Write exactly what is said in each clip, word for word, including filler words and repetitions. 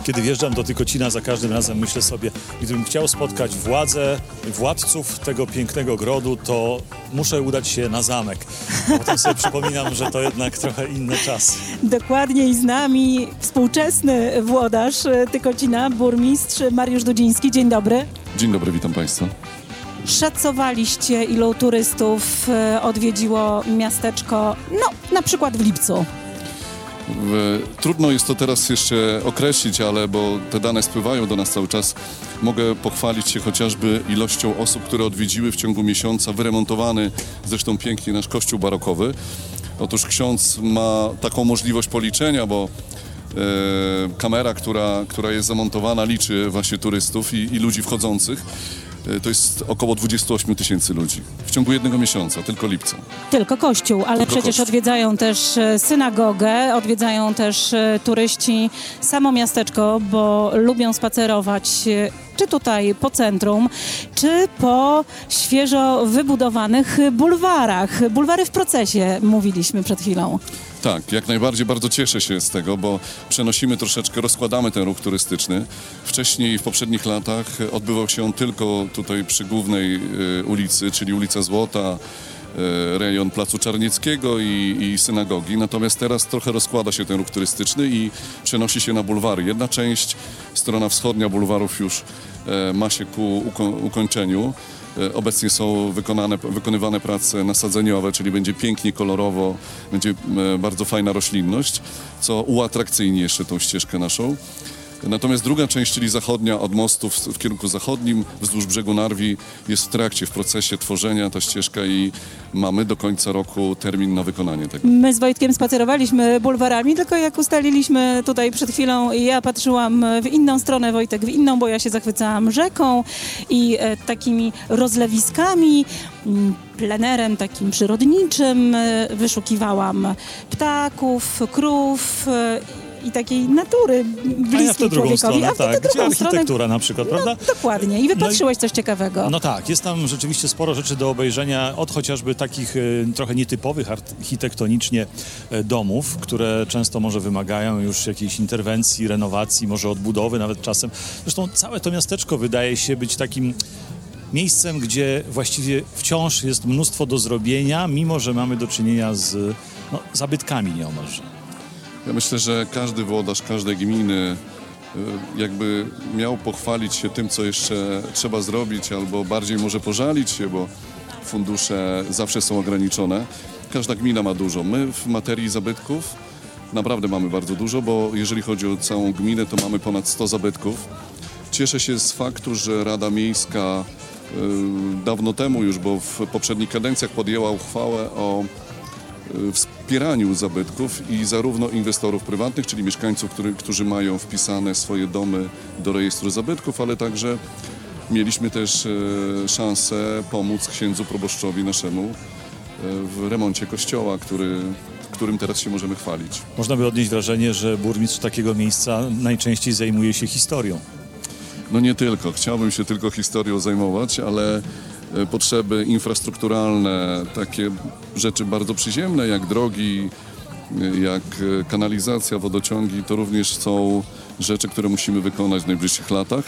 kiedy wjeżdżam do Tykocina, za każdym razem myślę sobie, gdybym chciał spotkać władzę, władców tego pięknego grodu, to muszę udać się na zamek. A potem sobie przypominam, że to jednak trochę inny czas. Dokładnie i z nami współczesny włodarz Tykocina, burmistrz Mariusz Dudziński. Dzień dobry. Dzień dobry, witam Państwa. Szacowaliście, ilu turystów odwiedziło miasteczko, no na przykład w lipcu? Trudno jest to teraz jeszcze określić, ale bo te dane spływają do nas cały czas, mogę pochwalić się chociażby ilością osób, które odwiedziły w ciągu miesiąca wyremontowany, zresztą pięknie, nasz kościół barokowy. Otóż ksiądz ma taką możliwość policzenia, bo e, kamera, która, która jest zamontowana, liczy właśnie turystów i, i ludzi wchodzących. To jest około dwadzieścia osiem tysięcy ludzi w ciągu jednego miesiąca, tylko lipca. Tylko kościół, ale tylko przecież kościół. Odwiedzają też synagogę, odwiedzają też turyści samo miasteczko, bo lubią spacerować czy tutaj po centrum, czy po świeżo wybudowanych bulwarach. Bulwary w procesie, mówiliśmy przed chwilą. Tak, jak najbardziej bardzo cieszę się z tego, bo przenosimy troszeczkę, rozkładamy ten ruch turystyczny. Wcześniej w poprzednich latach odbywał się on tylko tutaj przy głównej y, ulicy, czyli ulica Złota, y, rejon Placu Czarnieckiego i, i synagogi. Natomiast teraz trochę rozkłada się ten ruch turystyczny i przenosi się na bulwary. Jedna część, strona wschodnia bulwarów już y, ma się ku uko ukończeniu. Obecnie są wykonane, wykonywane prace nasadzeniowe, czyli będzie pięknie, kolorowo, będzie bardzo fajna roślinność, co uatrakcyjni jeszcze tą ścieżkę naszą. Natomiast druga część, czyli zachodnia, od mostu w, w kierunku zachodnim, wzdłuż brzegu Narwi, jest w trakcie, w procesie tworzenia ta ścieżka i mamy do końca roku termin na wykonanie tego. My z Wojtkiem spacerowaliśmy bulwarami, tylko jak ustaliliśmy tutaj przed chwilą, ja patrzyłam w inną stronę, Wojtek w inną, bo ja się zachwycałam rzeką i e, takimi rozlewiskami, m, plenerem takim przyrodniczym, e, wyszukiwałam ptaków, krów, e, i takiej natury bliskiej A ja w tę drugą człowiekowi. stronę, A w tę tak. Gdzie drugą architektura stronę, na przykład, no, prawda? Dokładnie. I wypatrzyłeś no i, coś ciekawego. No tak, jest tam rzeczywiście sporo rzeczy do obejrzenia, od chociażby takich y, trochę nietypowych architektonicznie y, domów, które często może wymagają już jakiejś interwencji, renowacji, może odbudowy nawet czasem. Zresztą całe to miasteczko wydaje się być takim miejscem, gdzie właściwie wciąż jest mnóstwo do zrobienia, mimo że mamy do czynienia z no, zabytkami nieomalże. Ja myślę, że każdy włodarz każdej gminy jakby miał pochwalić się tym, co jeszcze trzeba zrobić, albo bardziej może pożalić się, bo fundusze zawsze są ograniczone. Każda gmina ma dużo. My w materii zabytków naprawdę mamy bardzo dużo, bo jeżeli chodzi o całą gminę, to mamy ponad sto zabytków. Cieszę się z faktu, że Rada Miejska dawno temu już, bo w poprzednich kadencjach podjęła uchwałę o wspieraniu zabytków i zarówno inwestorów prywatnych, czyli mieszkańców, który, którzy mają wpisane swoje domy do rejestru zabytków, ale także mieliśmy też e, szansę pomóc księdzu proboszczowi naszemu e, w remoncie kościoła, który, którym teraz się możemy chwalić. Można by odnieść wrażenie, że burmistrz takiego miejsca najczęściej zajmuje się historią. No nie tylko. Chciałbym się tylko historią zajmować, ale potrzeby infrastrukturalne, takie rzeczy bardzo przyziemne, jak drogi, jak kanalizacja, wodociągi, to również są rzeczy, które musimy wykonać w najbliższych latach.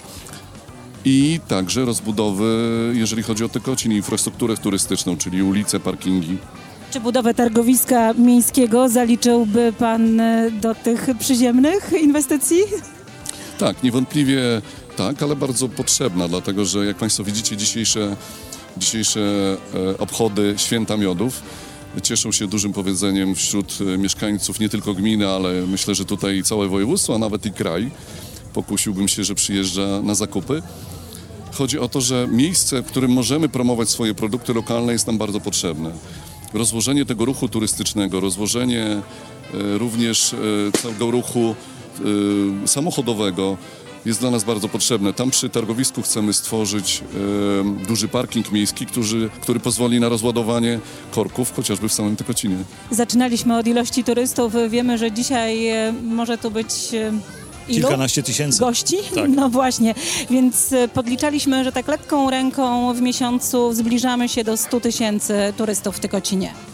I także rozbudowy, jeżeli chodzi o Tykocin, infrastrukturę turystyczną, czyli ulice, parkingi. Czy budowę targowiska miejskiego zaliczyłby pan do tych przyziemnych inwestycji? Tak, niewątpliwie tak, ale bardzo potrzebna, dlatego że jak Państwo widzicie, dzisiejsze, dzisiejsze e, obchody Święta Miodów cieszą się dużym powodzeniem wśród e, mieszkańców nie tylko gminy, ale myślę, że tutaj całe województwo, a nawet i kraj. Pokusiłbym się, że przyjeżdża na zakupy. Chodzi o to, że miejsce, w którym możemy promować swoje produkty lokalne, jest nam bardzo potrzebne. Rozłożenie tego ruchu turystycznego, rozłożenie e, również e, całego ruchu e, samochodowego jest dla nas bardzo potrzebne. Tam przy targowisku chcemy stworzyć e, duży parking miejski, który, który pozwoli na rozładowanie korków, chociażby w samym Tykocinie. Zaczynaliśmy od ilości turystów. Wiemy, że dzisiaj e, może tu być... E... Ilu? Kilkanaście tysięcy. Gości? Tak. No właśnie, więc podliczaliśmy, że tak lekką ręką w miesiącu zbliżamy się do stu tysięcy turystów w Tykocinie.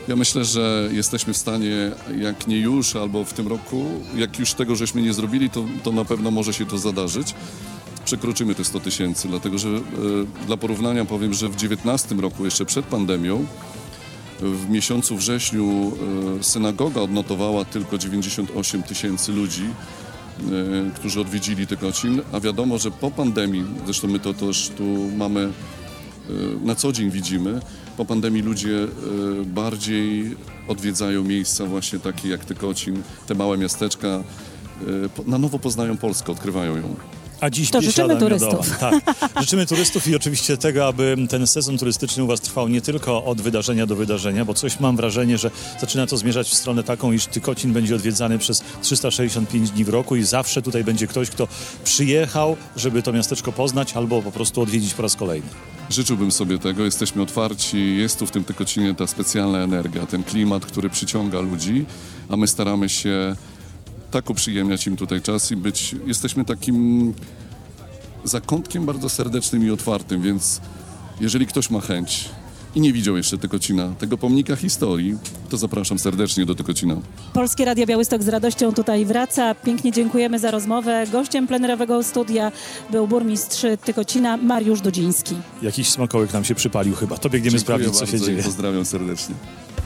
Ja myślę, że jesteśmy w stanie, jak nie już, albo w tym roku, jak już tego żeśmy nie zrobili, to, to na pewno może się to zadarzyć. Przekroczymy te sto tysięcy, dlatego że e, dla porównania powiem, że w dziewiętnastym roku, jeszcze przed pandemią, w miesiącu wrześniu e, synagoga odnotowała tylko dziewięćdziesiąt osiem tysięcy ludzi, e, którzy odwiedzili Tykocin, a wiadomo, że po pandemii, zresztą my to też tu mamy, e, na co dzień widzimy, po pandemii ludzie e, bardziej odwiedzają miejsca właśnie takie jak Tykocin, te małe miasteczka, e, po, na nowo poznają Polskę, odkrywają ją. A dziś To życzymy biesiada turystów. miodowa. Tak, życzymy turystów i oczywiście tego, aby ten sezon turystyczny u was trwał nie tylko od wydarzenia do wydarzenia, bo coś mam wrażenie, że zaczyna to zmierzać w stronę taką, iż Tykocin będzie odwiedzany przez trzysta sześćdziesiąt pięć dni w roku i zawsze tutaj będzie ktoś, kto przyjechał, żeby to miasteczko poznać albo po prostu odwiedzić po raz kolejny. Życzyłbym sobie tego, jesteśmy otwarci, jest tu w tym Tykocinie ta specjalna energia, ten klimat, który przyciąga ludzi, a my staramy się tak uprzyjemniać im tutaj czas i być, jesteśmy takim zakątkiem bardzo serdecznym i otwartym, więc jeżeli ktoś ma chęć i nie widział jeszcze Tykocina, tego pomnika historii, to zapraszam serdecznie do Tykocina. Polskie Radio Białystok z radością tutaj wraca. Pięknie dziękujemy za rozmowę. Gościem plenerowego studia był burmistrz Tykocina Mariusz Dudziński. Jakiś smakołyk nam się przypalił chyba. To biegniemy Dziękuję sprawdzić, co się bardzo i dzieje. pozdrawiam serdecznie.